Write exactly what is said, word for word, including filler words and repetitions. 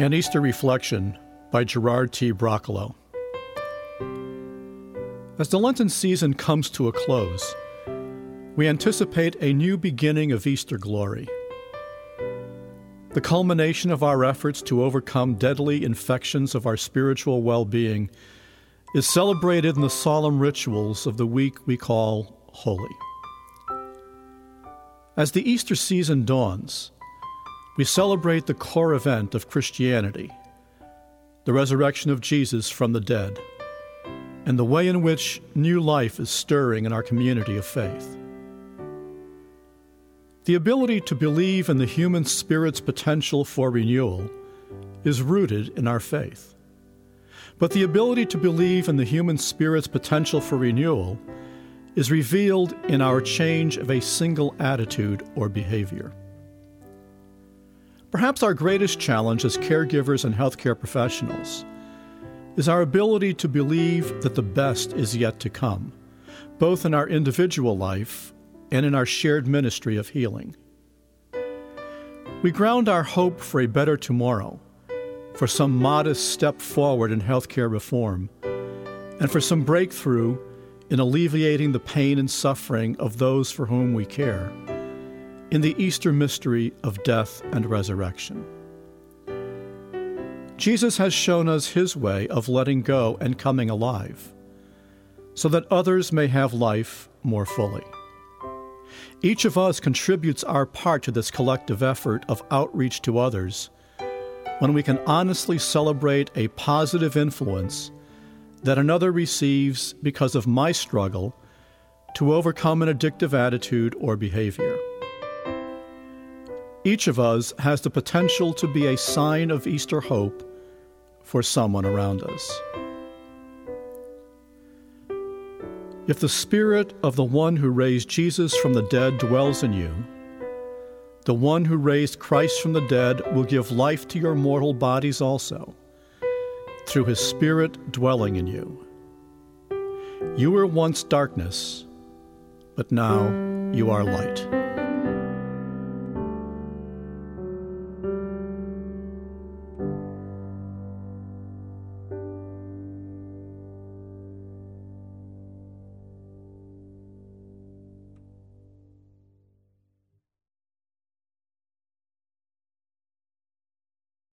An Easter Reflection by Gerard T. Broccolo. As the Lenten season comes to a close, we anticipate a new beginning of Easter glory. The culmination of our efforts to overcome deadly infections of our spiritual well-being is celebrated in the solemn rituals of the week we call Holy. As the Easter season dawns, we celebrate the core event of Christianity, the resurrection of Jesus from the dead, and the way in which new life is stirring in our community of faith. The ability to believe in the human spirit's potential for renewal is rooted in our faith. But the ability to believe in the human spirit's potential for renewal is revealed in our change of a single attitude or behavior. Perhaps our greatest challenge as caregivers and healthcare professionals is our ability to believe that the best is yet to come, both in our individual life and in our shared ministry of healing. We ground our hope for a better tomorrow, for some modest step forward in healthcare reform, and for some breakthrough in alleviating the pain and suffering of those for whom we care, in the Easter mystery of death and resurrection. Jesus has shown us his way of letting go and coming alive, so that others may have life more fully. Each of us contributes our part to this collective effort of outreach to others when we can honestly celebrate a positive influence that another receives because of my struggle to overcome an addictive attitude or behavior. Each of us has the potential to be a sign of Easter hope for someone around us. If the Spirit of the one who raised Jesus from the dead dwells in you, the one who raised Christ from the dead will give life to your mortal bodies also, through his Spirit dwelling in you. You were once darkness, but now you are light.